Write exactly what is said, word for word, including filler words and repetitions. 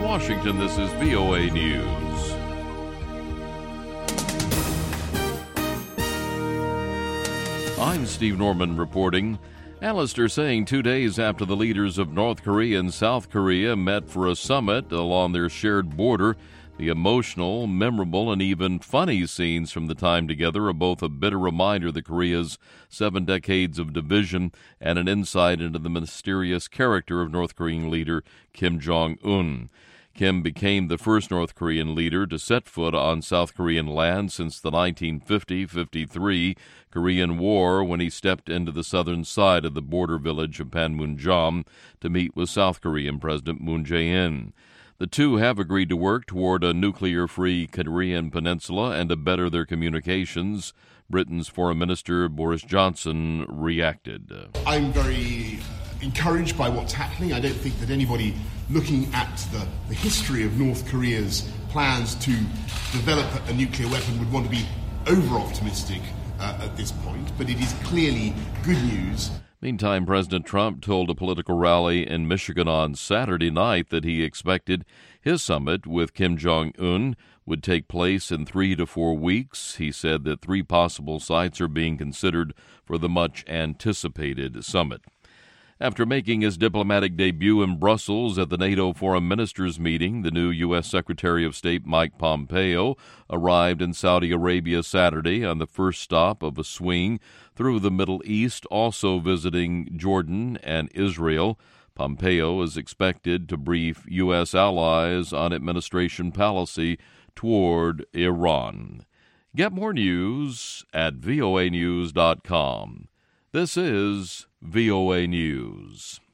Washington, this is V O A News. I'm Steve Norman reporting. Analysts are saying two days after the leaders of North Korea and South Korea met for a summit along their shared border, the emotional, memorable, and even funny scenes from the time together are both a bitter reminder of Korea's seven decades of division and an insight into the mysterious character of North Korean leader Kim Jong-un. Kim became the first North Korean leader to set foot on South Korean land since the nineteen fifty to fifty-three Korean War, when he stepped into the southern side of the border village of Panmunjom to meet with South Korean President Moon Jae-in. The two have agreed to work toward a nuclear-free Korean peninsula and to better their communications. Britain's Foreign Minister Boris Johnson reacted. I'm very encouraged by what's happening. I don't think that anybody looking at the, the history of North Korea's plans to develop a nuclear weapon would want to be over-optimistic uh, at this point, but it is clearly good news. Meantime, President Trump told a political rally in Michigan on Saturday night that he expected his summit with Kim Jong-un would take place in three to four weeks. He said that three possible sites are being considered for the much-anticipated summit. After making his diplomatic debut in Brussels at the NATO Foreign Ministers meeting, the new U S Secretary of State Mike Pompeo arrived in Saudi Arabia Saturday on the first stop of a swing through the Middle East, also visiting Jordan and Israel. Pompeo is expected to brief U S allies on administration policy toward Iran. Get more news at V O A news dot com. This is V O A News.